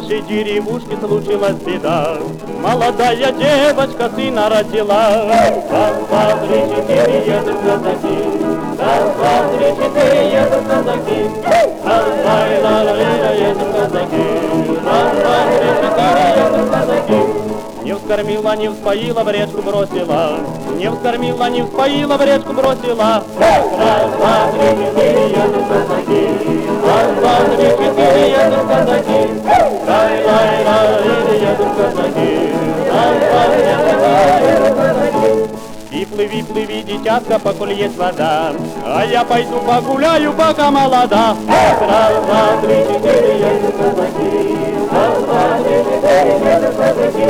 нашей деревушке случилась беда. Молодая девочка сына родила. Раз, два, три, четыре, едут казаки. Раз, два, три, четыре, едут казаки. Раз, два, едут казаки. Раз, два, три, четыре, едут казаки. Не вскормила, не вспоила, в речку бросила. Не вскормила, не вспоила, в речку бросила. Раз, два, три, четыре, едут казаки. Раз, два, три, четыре, едут казаки. Рай, едут казаки. Раз, два, три, четыре, едут казаки. И плыви, дитятка, покуль есть вода. А я пойду погуляю, пока молода. Раз, два, три, четыре, едут казаки. Раз, два, три, четыре, едут казаки.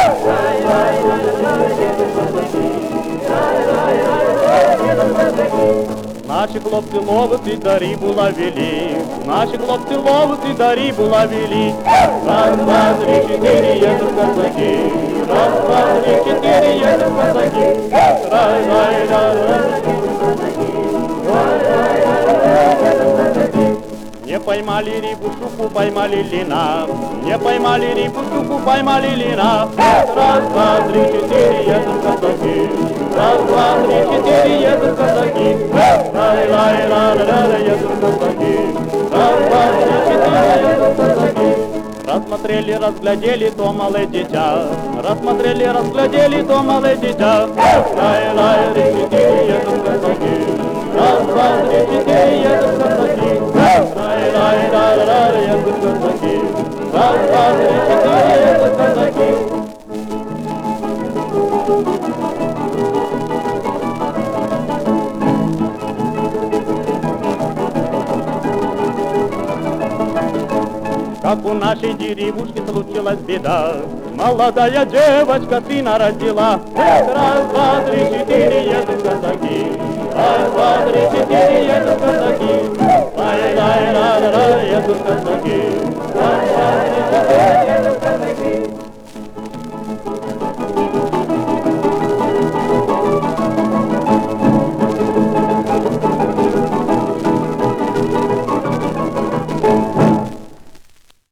Наші хлопці ловить і до рибу ловили. Наші хлопці ловить і до рибу ловили. Раз, два, три, четыре, едут казаки. Раз, два, три, четыре, едут казаки. Рай, не поймали рыбу, щуку, поймали лина. Не поймали рыбу, щуку, поймали лина. Раз, два, три, четыре, едут казаки. Раз, два, три, четыре, едут казаки. Едут казаки. Раз, два, три, четыре, едут казаки. Рассмотрели, разглядели то малое дитя. Рассмотрели, разглядели то малое дитя. Три, четыре, едут казаки. Раз, два, три, четыре, едут казаки. Едут казаки. Раз, два, три, четыре, едут казаки. Как у нашей деревушки случилась беда. Молодая девочка сына родила. Раз, два, три, четыре, едут казаки. Раз, два, три, четыре, едут казаки. Едут казаки.